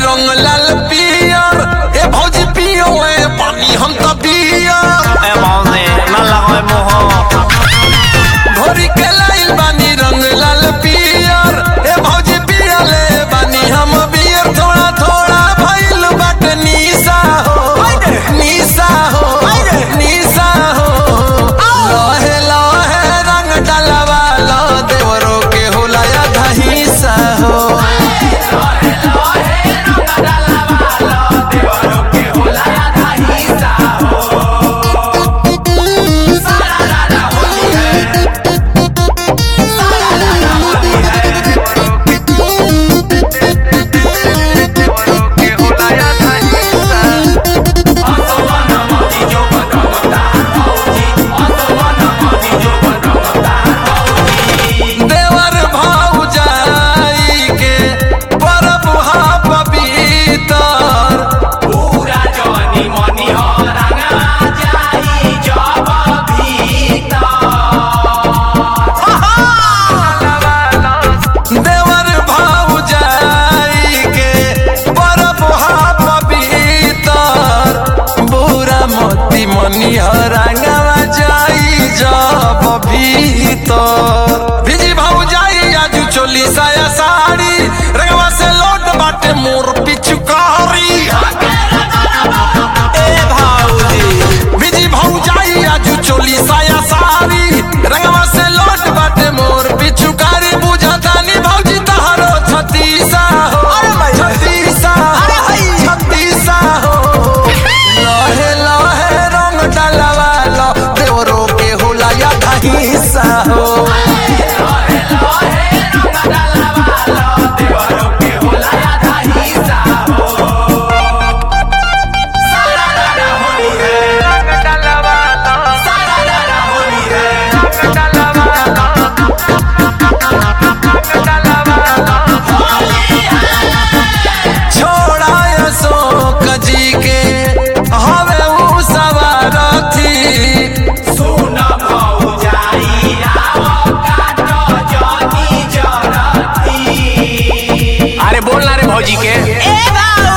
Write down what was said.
रंग लाल पियर ए भौजी पियो ए पानी हम तो पियर ए मौजे न लगाए मोह घोरी के लाइल बानी रंग लाल पियर ए भौजी पियले बानी हम बियर थोड़ा थोड़ा भइल बाटे निशा हो निशा हो निशा हो लहे लहे रंग डालवा लो देवरो के होला या धहीसा हो रंगवा जाई जब भीतर भिजी भाऊ जाई आजू चोली साया साड़ी रंगवा से लोट बाटे मोर पिचुकारी ए भाऊजी भिजी भाऊ जाई आजू चोली साया साड़ी रंगवा से लोट बाटे मोर पिचुकारी बुझतानी भाऊजी तहरो छतीसा हो छतीसा छतीसा हो लहे लहे रंग डालवा लो देवरो के होला या धहीसा हो बोलना रे भौजी के ए